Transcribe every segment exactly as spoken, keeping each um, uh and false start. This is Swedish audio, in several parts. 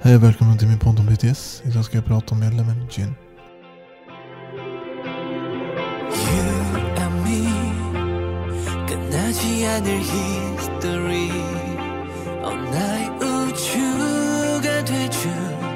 Hej och välkommen till min podd om B T S. Idag ska jag prata om medlemmen Jin. You and me 끝나지 않을 history 나의 우주가 되준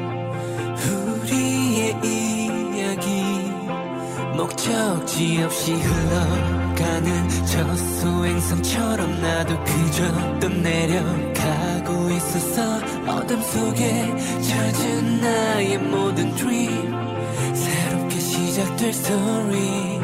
우리의 이야기 목적지 없이 흘러가는 저 소행성처럼 나도 그저 떠내려가고 있었어. 어둠 속에 젖은 나의 모든 dream 새롭게 시작될 story.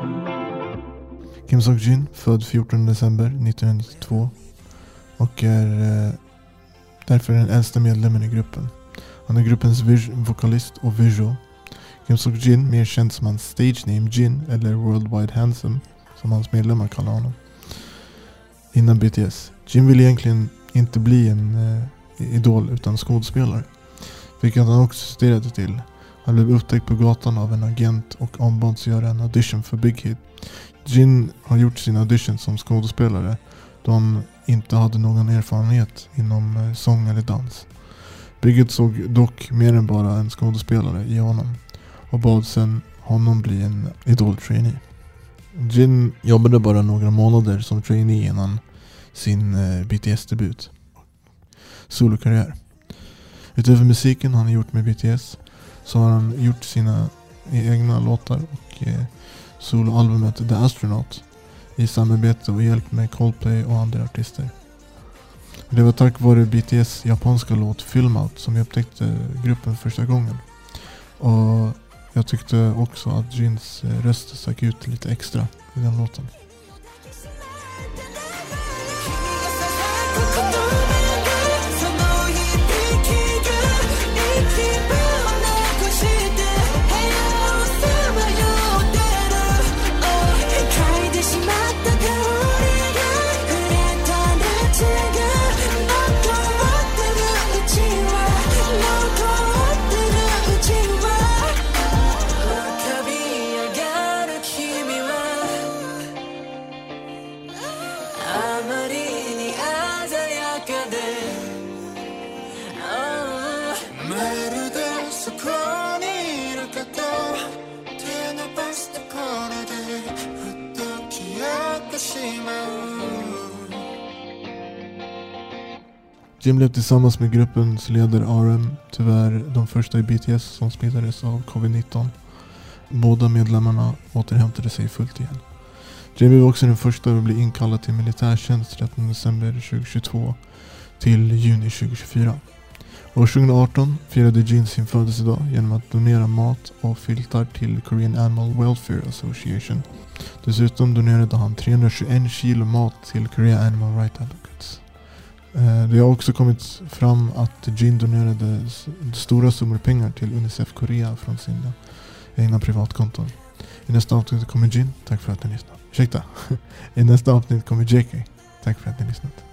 Kim Seok-jin, född fjortonde december nittonhundranittiotvå och är eh, därför den äldsta medlemmen i gruppen. Han är gruppens vis- vokalist och visual. Kim Seok-jin, mer känd som hans stage name Jin eller Worldwide Handsome som hans medlemmar kallar honom innan B T S. Jin vill egentligen inte bli en eh, idol utan skådespelare, vilket han också studerade till. Han blev upptäckt på gatan av en agent och ombads göra en audition för Big Hit. Jin har gjort sin audition som skådespelare då han inte hade någon erfarenhet inom eh, sång eller dans. Big Hit såg dock mer än bara en skådespelare i honom och bad sen honom bli en idol-trainee. Jin jobbade bara några månader som trainee innan sin eh, B T S-debut. Solokarriär. Utöver musiken han har gjort med B T S så har han gjort sina egna låtar och eh, soloalbumet The Astronaut i samarbete och hjälp med Coldplay och andra artister. Det var tack vare B T S japanska låt Film Out som jag upptäckte gruppen första gången. Och jag tyckte också att Jins röst stack ut lite extra i den låten. Jim blev tillsammans med gruppens ledare R M tyvärr de första i B T S som smittades av covid nitton. Båda medlemmarna återhämtade sig fullt igen. Jim blev också den första att bli inkallad till militärtjänst trettonde december tjugohundratjugotvå till juni tjugohundratjugofyra. År tjugohundraarton firade Jin sin födelsedag genom att donera mat och filtar till Korean Animal Welfare Association. Dessutom donerade han trehundratjugoett kilo mat till Korea Animal Rights Advocates. Det har också kommit fram att Jin donerade stora summor pengar till Unicef Korea från sina egna privatkonton. I nästa avsnitt kommer Jin. Tack för att ni lyssnat. Ursäkta. I nästa avsnitt kommer J K. Tack för att ni lyssnat.